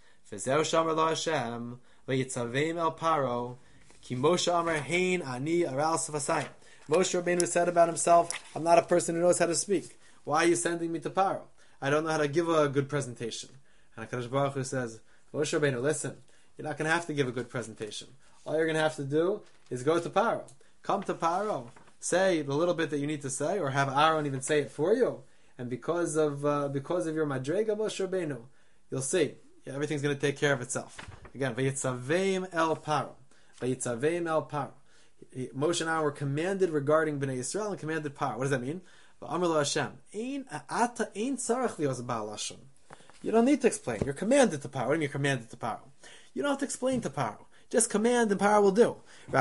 Moshe Rabbeinu said about himself, I'm not a person who knows how to speak. Why are you sending me to Paro? I don't know how to give a good presentation. And HaKadosh Baruch Hu says, Moshe Rabbeinu, listen, you're not going to have to give a good presentation. All you're going to have to do is go to Paro. Come to Paro. Say the little bit that you need to say, or have Aaron even say it for you. And because of uh, because of your Madrega Moshe Rabbeinu, you'll see yeah, everything's going to take care of itself. Again, Vayitzavim el Paro. Vayitzavim el Paro. Moshe and Aaron were commanded regarding Bnei Yisrael and commanded Paro. What does that mean? Amar lo Hashem, ein ata ein tzarech lios ba'al Hashem. You don't need to explain. You're commanded to Paro. What do you mean you're commanded to Paro? You don't have to explain to Paro. Just command and Paro will do.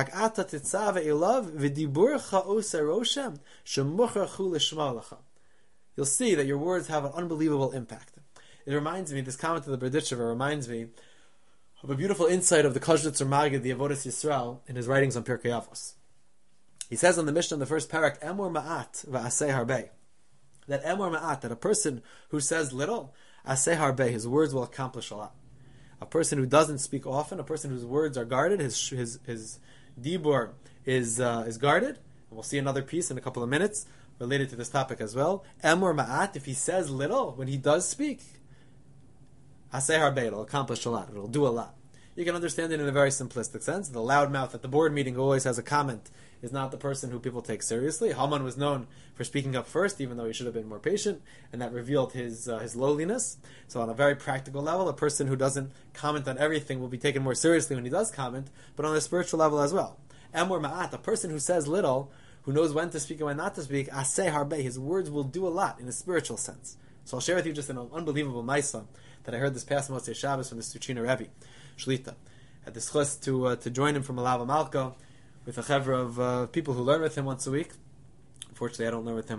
You'll see that your words have an unbelievable impact. It reminds me, this comment of the Berditchever reminds me of a beautiful insight of the Koznitzer Magid, the Avodas Yisrael, in his writings on Pirkei Avos. He says in the Mishnah in the first parak, Emor ma'at va'aseh harbeh. That Emor ma'at, that a person who says little, aseh harbeh, his words will accomplish a lot. A person who doesn't speak often, a person whose words are guarded, his his his dibur is uh, is guarded. And we'll see another piece in a couple of minutes related to this topic as well. Emor ma'at, if he says little, when he does speak, aseh harbeh, it'll accomplish a lot. It'll do a lot. You can understand it in a very simplistic sense. The loudmouth at the board meeting who always has a comment is not the person who people take seriously. Haman was known for speaking up first, even though he should have been more patient, and that revealed his uh, his lowliness. So on a very practical level, a person who doesn't comment on everything will be taken more seriously when he does comment, but on a spiritual level as well. Emor ma'at, a person who says little, who knows when to speak and when not to speak, aseh harbeh, his words will do a lot in a spiritual sense. So I'll share with you just an unbelievable maisa that I heard this past Motzei Shabbos from the Suchina Rebbe, Shlita. Had the schus to uh, to join him from Alava Malka with a chevra of uh, people who learn with him once a week. Unfortunately, I don't learn with him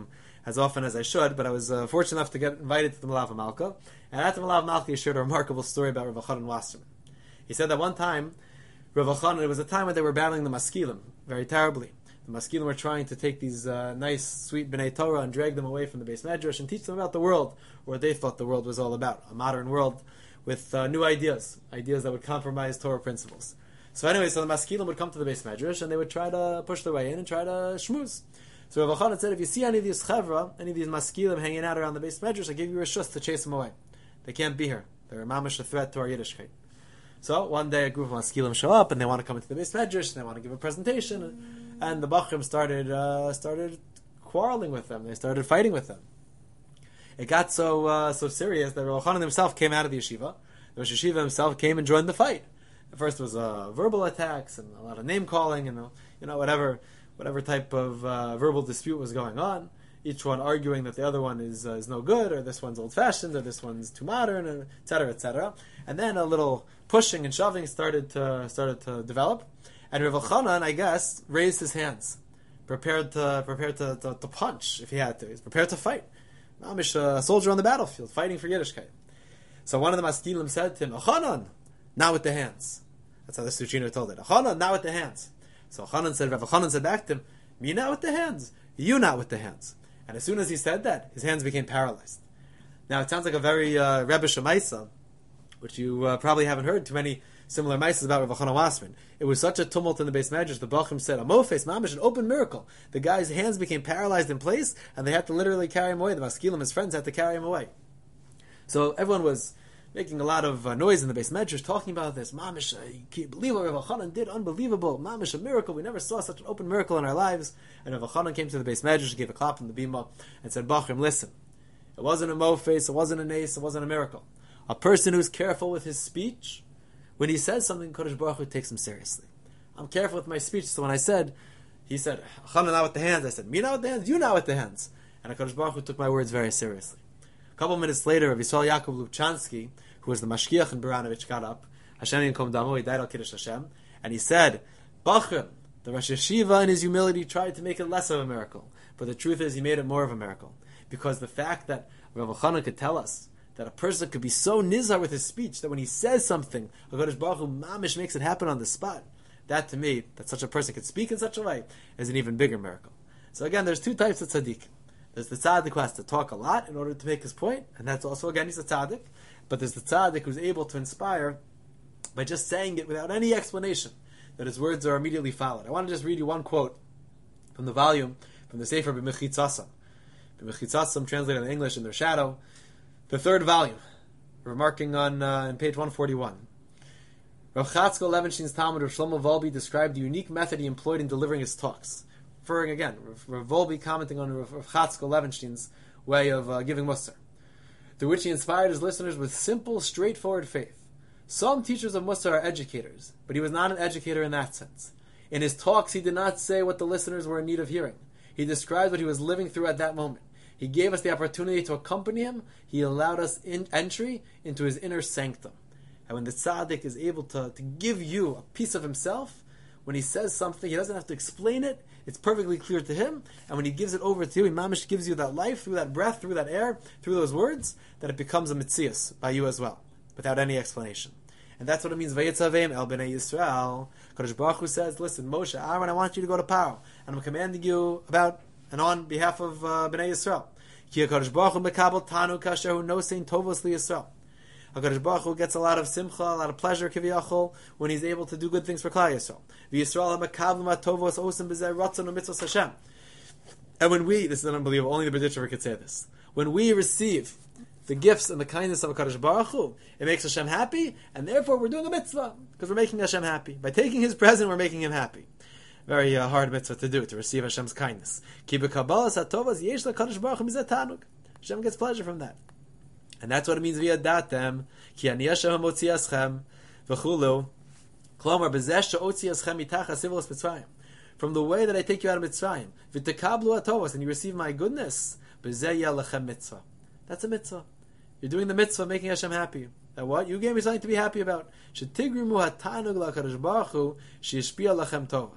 as often as I should, but I was uh, fortunate enough to get invited to the Malav Malka. And at the Malav Malka, he shared a remarkable story about Rav Elchanan Wasserman. He said that one time, Rav Elchanan, it was a time when they were battling the Maskilim very terribly. The Maskilim were trying to take these uh, nice, sweet B'nai Torah and drag them away from the Beis Medrash and teach them about the world, or what they thought the world was all about, a modern world with uh, new ideas, ideas that would compromise Torah principles. So anyway, so the Maskilim would come to the Beis Medrash and they would try to push their way in and try to shmooze. So Rav Elchanan said, if you see any of these chevra, any of these Maskilim hanging out around the Beis Medrash, I give you a shush to chase them away. They can't be here. They're a mamash a threat to our Yiddishkeit. So one day a group of Maskilim show up and they want to come into the Beis Medrash and they want to give a presentation, and, and the Bachrim started uh, started quarreling with them. They started fighting with them. It got so uh, so serious that Rav Elchanan himself came out of the yeshiva. The Rosh Yeshiva himself came and joined the fight. At first it was uh, verbal attacks and a lot of name calling and you know whatever whatever type of uh, verbal dispute was going on. Each one arguing that the other one is uh, is no good, or this one's old fashioned, or this one's too modern, et cetera, et cetera. And then a little pushing and shoving started to started to develop. And Rav Elchanan, I guess, raised his hands, prepared to prepared to, to, to punch if he had to. He's prepared to fight. Mamish, a soldier on the battlefield, fighting for Yiddishkeit. So one of the Maskilim said to him, Elchanan, now with the hands. That's how the Suchiner told it. Elchanan, now with the hands. So Elchanan said, Rav Elchanan said back to him, me not with the hands, you not with the hands. And as soon as he said that, his hands became paralyzed. Now it sounds like a very uh, Rebbesh Maisa, which you uh, probably haven't heard too many similar Maisas about Rav Elchanan Wasserman. It was such a tumult in the Beis Medrash, the Bachrim said, Amofes, Mamish, an open miracle. The guy's hands became paralyzed in place, and they had to literally carry him away. The Maskilim, his friends, had to carry him away. So everyone was making a lot of uh, noise in the Beis Medrash, talking about this. Mamish, uh, you can't believe what Rav Elchanan did, unbelievable. Mamish, a miracle. We never saw such an open miracle in our lives. And Rav Elchanan came to the Beis Medrash, gave a clap from the bima, and said, Bachrim, listen. It wasn't a mofes, it wasn't an ace, it wasn't a miracle. A person who's careful with his speech, when he says something, Kodesh Baruch Hu takes him seriously. I'm careful with my speech, so when I said, he said, Elchanan now with the hands, I said, me now with the hands, you now with the hands. And Kodesh Baruch Hu took my words very seriously. A couple minutes later, Rav Yisrael Yaakov Lubchansky, who was the Mashkiach in Baranovich, got up. Hashem Yinkom Damo, he died al Kiddush Hashem, and he said, Bachrim, the Rosh Yeshiva in his humility tried to make it less of a miracle, but the truth is he made it more of a miracle, because the fact that Rav Elchanan could tell us that a person could be so nizar with his speech that when he says something, HaKadosh Baruch Hu mamish makes it happen on the spot. That to me, that such a person could speak in such a way, is an even bigger miracle. So again, there's two types of tzaddik. There's the tzaddik who has to talk a lot in order to make his point, and that's also, again, he's a tzaddik. But there's the tzaddik who's able to inspire by just saying it without any explanation, that his words are immediately followed. I want to just read you one quote from the volume, from the Sefer B'Mechitzasam. B'Mechitzasam, translated in English in their shadow, the third volume, remarking on, uh, on page one forty-one. Rav Chatzkel Levenstein's Talmud of Shlomo Volbe described the unique method he employed in delivering his talks. Referring again, Rav Volbe commenting on Rav Chatzkel Levenstein's way of uh, giving Musar, through which he inspired his listeners with simple, straightforward faith. Some teachers of Musar are educators, but he was not an educator in that sense. In his talks, he did not say what the listeners were in need of hearing. He described what he was living through at that moment. He gave us the opportunity to accompany him. He allowed us in entry into his inner sanctum. And when the tzaddik is able to, to give you a piece of himself, when he says something, he doesn't have to explain it. It's perfectly clear to him. And when he gives it over to you, he mamish gives you that life, through that breath, through that air, through those words, that it becomes a mitzias by you as well, without any explanation. And that's what it means, Vayitzavim el b'nei Yisrael. Kodesh Baruch Hu says, listen, Moshe, Aaron, I want you to go to Paro, and I'm commanding you about and on behalf of uh, Bnei Yisrael. Ki HaKadosh Baruch Hu mekabel tanu kasher hu nosein tovos li Yisrael. HaKadosh Baruch Hu gets a lot of simcha, a lot of pleasure, kiviyachol, when he's able to do good things for Klal Yisrael. V'Yisrael ha-mekabel ma-tovos osim b'zeh ratzon u'mitzvos Hashem. And when we, this is unbelievable, only the B'ditcher could say this, when we receive the gifts and the kindness of HaKadosh Baruch Hu, it makes Hashem happy, and therefore we're doing a mitzvah, because we're making Hashem happy. By taking His present, we're making Him happy. Very uh, hard mitzvah to do, to receive Hashem's kindness. Ki b'kabbalas hatovas yesh l'kadosh baruch hu mizeh tanug. Hashem gets pleasure from that. And that's what it means via datem. Ki ani Hashem hamotzi aschem v'chulu. Klomar b'zeh she'otzi aschem mitach hasivulos Mitzrayim. From the way that I take you out of Mitzrayim. V'tekablu hatovas, and you receive my goodness. B'zeh yeh lechem mitzvah. That's a mitzvah. You're doing the mitzvah, making Hashem happy. That what? You gave me something to be happy about. Shetigrimu hatanug l'kadosh baruch hu she'yishpia lachem tovas.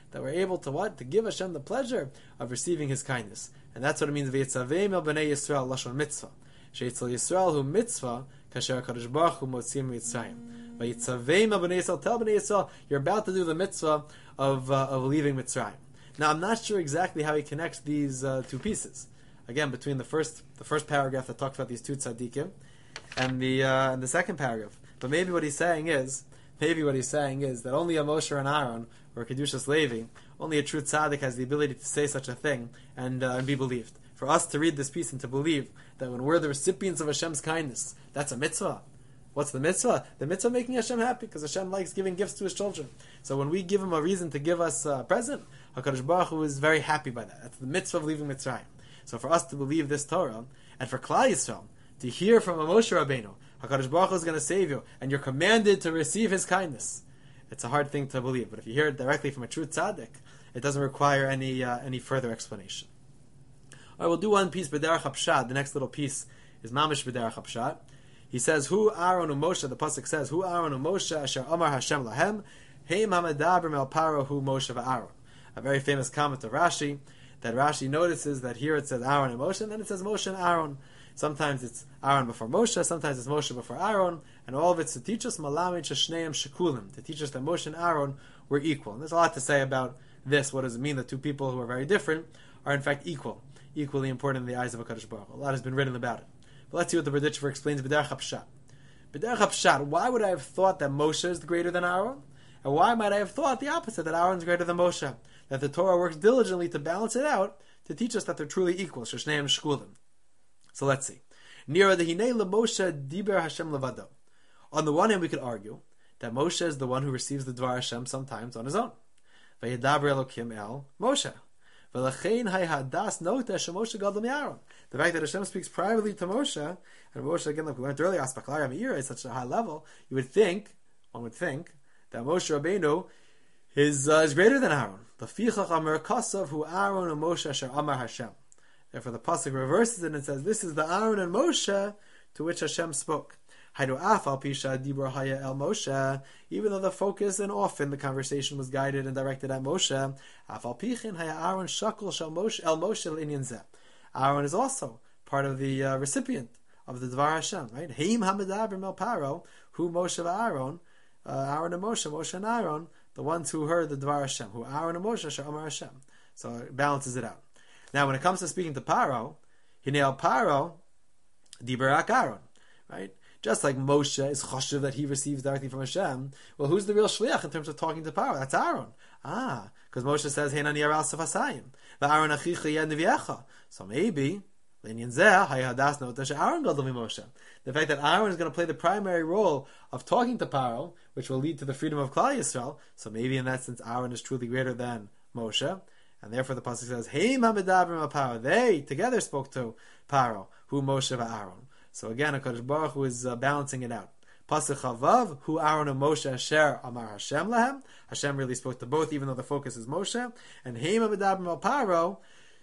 that we're able to what? To give Hashem the pleasure of receiving His kindness. And that's what it means, V'yitzavim el b'nei Yisrael lashon mitzvah. She'etzel Yisrael hu mitzvah, kasher HaKadosh Baruch Hu motzim Mitzrayim. V'yitzavim el b'nei Yisrael, tell b'nei Yisrael, you're about to do the mitzvah of, uh, of leaving Mitzrayim. Now, I'm not sure exactly how he connects these uh, two pieces. Again, between the first the first paragraph that talks about these two tzaddikim and the uh, and the second paragraph. But maybe what he's saying is, maybe what he's saying is that only a Moshe and Aaron, or Kedushas Levi, only a true tzaddik has the ability to say such a thing and, uh, and be believed. For us to read this piece and to believe that when we're the recipients of Hashem's kindness, that's a mitzvah. What's the mitzvah? The mitzvah making Hashem happy, because Hashem likes giving gifts to His children. So when we give Him a reason to give us a present, HaKadosh Baruch Hu is very happy by that. That's the mitzvah of leaving Mitzrayim. So for us to believe this Torah, and for Klal Yisrael to hear from a Moshe Rabbeinu, HaKadosh Baruch Hu is going to save you, and you're commanded to receive His kindness. It's a hard thing to believe, but if you hear it directly from a true tzaddik, it doesn't require any uh, any further explanation. All right, we'll do one piece, B'derech HaPshat. The next little piece is Mamish B'derech HaPshat. He says, Hu Aaron u'Moshe, the pasuk says, Hu Aaron u'Moshe asher amar Hashem lahem, heim hamedabrim el paro hu Moshe v'Aaron. A very famous comment of Rashi, that Rashi notices that here it says Aaron and Moshe, and then it says Moshe and Aaron. Sometimes it's Aaron before Moshe, sometimes it's Moshe before Aaron, and all of it's to teach us Malamid Sheshneim Shekulim, to teach us that Moshe and Aaron were equal. And there's a lot to say about this. What does it mean that two people who are very different are in fact equal, equally important in the eyes of HaKadosh Baruch Hu? A lot has been written about it. But let's see what the Berditchever explains. B'derech HaPshat. B'derech HaPshat, why would I have thought that Moshe is greater than Aaron? And why might I have thought the opposite, that Aaron is greater than Moshe? That the Torah works diligently to balance it out, to teach us that they're truly equal. Sheshneim Shekulim. So let's see. Nira dehinei leMoshe diber Hashem levado. On the one hand, we could argue that Moshe is the one who receives the Dvar Hashem sometimes on his own. Vayedaber Elokim el Moshe. V'lechein hayhadas nota shemoshe gadol mi'Aaron. The fact that Hashem speaks privately to Moshe, and Moshe, again, like we learned earlier, Aspaklar Meira is such a high level, you would think, one would think, that Moshe Rabbeinu is, uh, is greater than Aaron. The Fichach Amar Kasav hu Aaron and Moshe asher Amar Hashem. Therefore, the pasuk reverses it and says, "This is the Aaron and Moshe to which Hashem spoke." Haydu afal pisha dibur haya el Moshe. Even though the focus and often the conversation was guided and directed at Moshe, afal pichin haya Aaron shakul shel Moshe el Moshe l'inyan zeh. Aaron is also part of the uh, recipient of the Dvar Hashem, right? Heim hamedabrim el paro hu Moshe v'Aaron. Uh, Aaron and Moshe, Moshe and Aaron, the ones who heard the Dvar Hashem, who Aaron and Moshe asher Amar Hashem. So it balances it out. Now, when it comes to speaking to Paro, Hinei el Paro diberak Aaron, right? Just like Moshe is choshev that he receives directly from Hashem, well, who's the real shliach in terms of talking to Paro? That's Aaron. Ah, because Moshe says, "Hey, nani aral sefasayim, v'Aaron achicha yed neviecha." So maybe l'inyan zeh hayadas notash Aaron gadol Moshe. The fact that Aaron is going to play the primary role of talking to Paro, which will lead to the freedom of Klal Yisrael. So maybe in that sense, Aaron is truly greater than Moshe. And therefore the pasuk says, "Hey, hamedabrim Paro." They together spoke to Paro, who Moshe v'Aaron. So again, HaKadosh Baruch Hu is uh, balancing it out. Pasuk Chavav, who Aaron and Moshe asher Amar Hashem lahem. Hashem really spoke to both, even though the focus is Moshe. And Hey, hamedabrim Paro.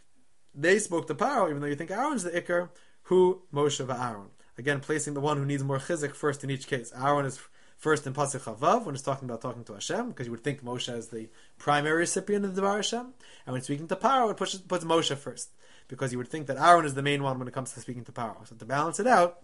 They spoke to Paro, even though you think Aaron's the Iker, who Moshe v'Aaron. Again, placing the one who needs more chizik first in each case. Aaron is first in Pasuk Chavav, when it's talking about talking to Hashem, because you would think Moshe is the primary recipient of the Dvar Hashem. And when speaking to Paro, it puts, puts Moshe first, because you would think that Aaron is the main one when it comes to speaking to Paro. So to balance it out,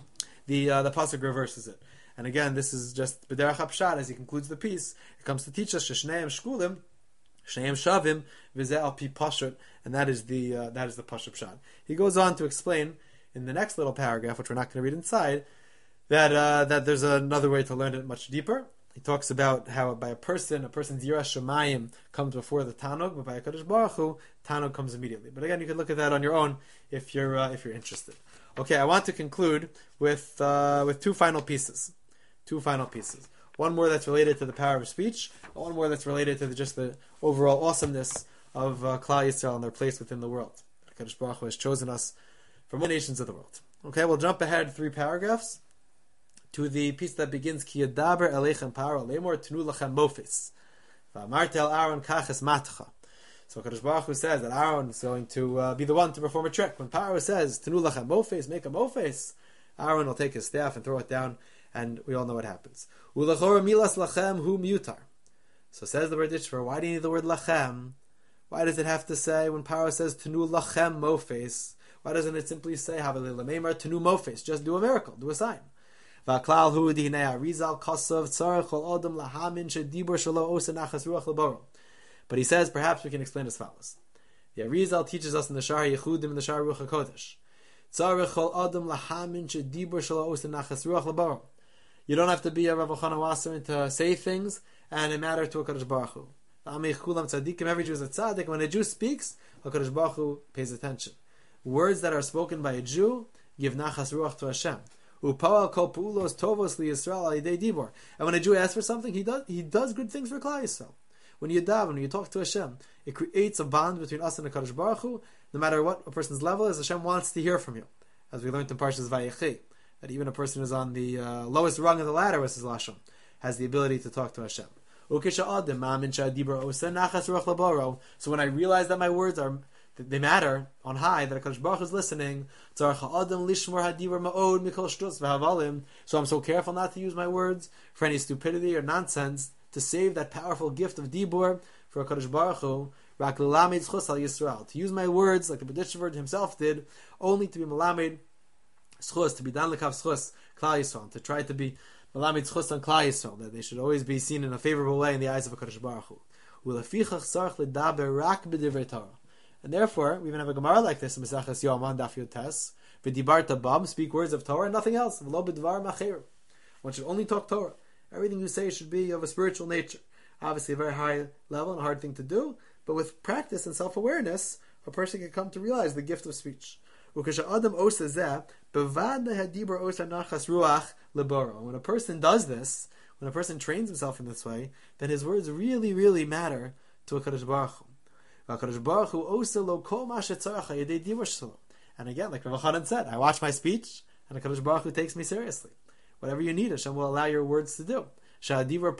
the uh, the Pasuk reverses it. And again, this is just B'derech HaPshat, as he concludes the piece. It comes to teach us, Sheshneim Shekulim, Shneim Shavim, V'zeh al pi Pashut, and that is the uh, that is the Pashut Pshat. He goes on to explain in the next little paragraph, which we're not going to read inside, that uh, that there's another way to learn it much deeper. He talks about how by a person, a person's Yiras Shamayim comes before the Tanug, but by a Kadosh Baruch Hu, Tanug comes immediately. But again, you can look at that on your own if you're uh, if you're interested. Okay, I want to conclude with uh, with two final pieces. Two final pieces. One more that's related to the power of speech. One more that's related to the, just the overall awesomeness of uh, Klal Yisrael and their place within the world. Kadosh Baruch Hu has chosen us from all nations of the world. Okay, we'll jump ahead three paragraphs to the piece that begins, Ki yadaber elechem paro lemor tenu lachem mofis v'amarti el Aaron kaches matcha. So Kadosh Baruch Hu says that Aaron is going to uh, be the one to perform a trick. When Paro says tenu lachem mofis, make a mofis, Aaron will take his staff and throw it down, and we all know what happens. Ulachor milas lachem hu miutar. So says the Berditchever, why do you need the word lachem? Why does it have to say, when Paro says tenu lachem mofes, why doesn't it simply say havalei lameimar tenu mofes? Just do a miracle, do a sign. V'aklal hu dihnei arizal kasav tzarech ol adam lahamin shedibur shelo osa nachas ruach leboro. But he says, perhaps we can explain as follows. The Arizal teaches us in the Shar Yechudim and the Shar Ruach HaKodesh. Tzarech ol adam lahamin shedibur shelo osa nachas ruach leboro. You don't have to be a Rav Elchanan Wasserman to say things and it matter to HaKadosh Baruch Hu. Every Jew is a tzaddik. When a Jew speaks, HaKadosh Baruch Hu pays attention. Words that are spoken by a Jew give nachas ruach to Hashem. Upoal kol pu'ulos tovos li Yisrael al yidei dibur. And when a Jew asks for something, he does he does good things for Klal Yisrael. When you daven, when you talk to Hashem, it creates a bond between us and HaKadosh Baruch Hu. No matter what a person's level is, Hashem wants to hear from you. As we learned in Parshas Vayechi, that even a person who's on the uh, lowest rung of the ladder, with his Lashon, has the ability to talk to Hashem. So when I realize that my words are they matter on high, that HaKadosh Baruch Hu is listening, so I'm so careful not to use my words for any stupidity or nonsense, to save that powerful gift of dibur for HaKadosh Baruch Hu, to use my words like the Berditchever himself did, only to be melamed schus, to be dan lekav schus Klal Yisrael, to try to be melamed schus on Klal Yisrael, that they should always be seen in a favorable way in the eyes of HaKadosh Baruch Hu. And therefore, we even have a Gemara like this in Maseches Yoman Daf Yud Tes. V'dibarta bam, speak words of Torah, nothing else. V'lo b'dvar macher. One should only talk Torah. Everything you say should be of a spiritual nature. Obviously, a very high level and a hard thing to do, but with practice and self-awareness, a person can come to realize the gift of speech. When a person does this, when a person trains himself in this way, then his words really, really matter to HaKadosh Baruch Hu. And again, like Rav Elchanan said, I watch my speech, and HaKadosh Baruch Hu takes me seriously. Whatever you need, Hashem will allow your words to do. Your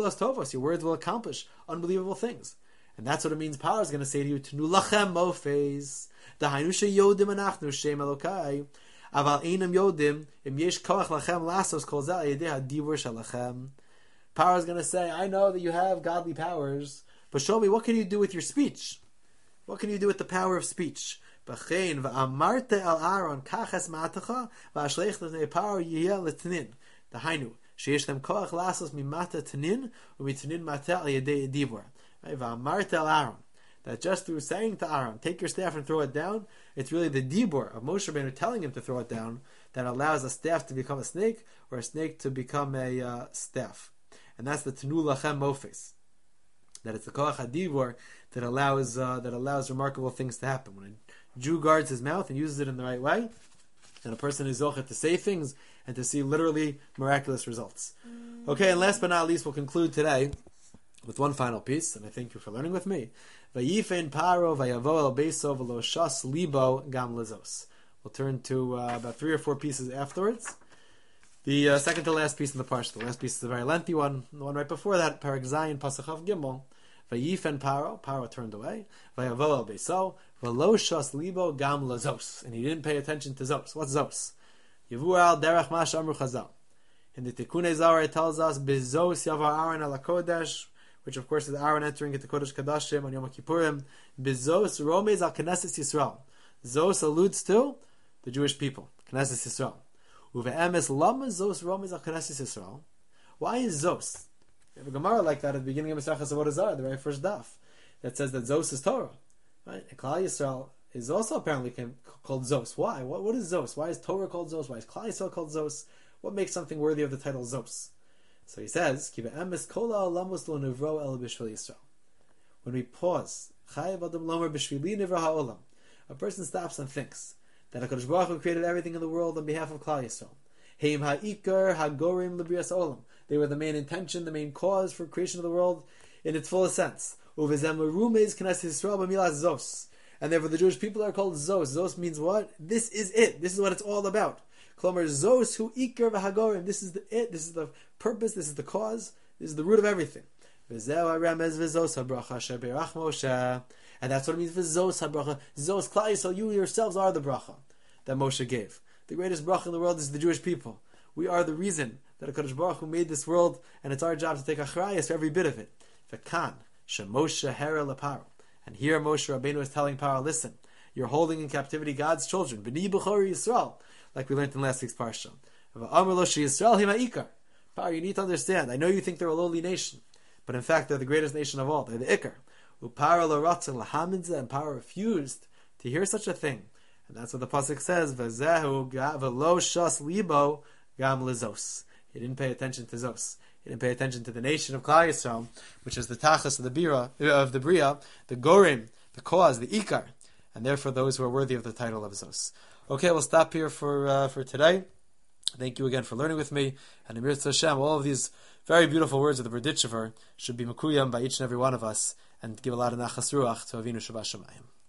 words will accomplish unbelievable things. And that's what it means Paro is going to say to you, Tenu lachem mofes, dahainu sheyodim anachnu shem Elokai, aval einam yodim, im yesh koach lachem lasos kol zeh al yedei hadibur shalachem. Paro is going to say, I know that you have godly powers, but show me, what can you do with your speech? What can you do with the power of speech? B'chein v'amarte al Aaron kaches ma'atacha v'ashleich l'nei Paro yiyeh l'tnin. Dahainu, sheyesh them koach lasos mimata tnin u'mitnin mata al yedei dibur. V'amarte al Aaron. That just through saying to Aaron, take your staff and throw it down, it's really the dibur of Moshe Rabbeinu telling him to throw it down that allows a staff to become a snake, or a snake to become a uh, staff. And that's the Tenu lachem mofes. That it's the koach hadibur that allows uh, that allows remarkable things to happen. When a Jew guards his mouth and uses it in the right way, and a person is zochet to say things and to see literally miraculous results. Okay, and last but not least, we'll conclude today with one final piece, and I thank you for learning with me. Vayifein Paro vayavo el beiso v'lo shas libo gam lezos. We'll turn to uh, about three or four pieces afterwards. The uh, second to last piece in the parsha. The last piece is a very lengthy one. The one right before that, Perek Zayin Pasach Chav Gimel. Vayifen Paro, Paro turned away. Vayavo el beiso v'lo shas libo gam lezos, and he didn't pay attention to zos. What's zos? Yavu al derech ma shamru chazal. In the Tikkun Zohar it tells us bezos yavar Aaron al kodesh, which of course is Aaron entering into Kodesh Kadashim on Yom Kippurim. Bezos Romez al Knesset Yisrael. Zos alludes to the Jewish people, Knesset Yisrael. Uve'emes lama Zos Romez al Knesset Yisrael. Why is Zos? We have a Gemara like that at the beginning of Masechas Avodah Zarah, the very first daf, that says that Zos is Torah. Right? And Klal Yisrael is also apparently called Zos. Why? What, what is Zos? Why is Torah called Zos? Why is Klal Yisrael called Zos? What makes something worthy of the title Zos? So he says, when we pause, a person stops and thinks that HaKadosh Baruch Hu created everything in the world on behalf of Klal Yisrael. They were the main intention, the main cause for creation of the world in its fullest sense. And therefore the Jewish people are called Zos. Zos means what? This is it. This is what it's all about. Klomer Zos hu Iker v'Hagorim. This is the it. This is the purpose. This is the cause. This is the root of everything. And that's what it means. V'Zos habracha. Zos Klal Yisrael. You yourselves are the bracha that Moshe gave. The greatest bracha in the world is the Jewish people. We are the reason that HaKadosh Baruch Hu made this world, and it's our job to take achrayas for every bit of it. V'kan shemoshe hera leparo. And here Moshe Rabbeinu is telling Paro, listen, you're holding in captivity God's children, b'ni b'chor Yisrael, like we learned in last week's parsha. V'amar lo sheYisrael him ha'ikar. Paro, you need to understand. I know you think they're a lowly nation, but in fact they're the greatest nation of all. They're the ikar. Uparo lo ratzon lahamidze, and Paro refused to hear such a thing. And that's what the pasuk says. V'zehu v'lo shas libo gam lizos. He didn't pay attention to Zos. He didn't pay attention to the nation of Klal Yisrael, which is the tachas of the bira of the bria, the gorim, the cause, the ikar, and therefore those who are worthy of the title of Zos. Okay, we'll stop here for uh, for today. Thank you again for learning with me. And Amir Hashem, all of these very beautiful words of the Berditchever should be mekuyam by each and every one of us, and give a lot of nachas ruach to Avinu Shabbat Shamayim.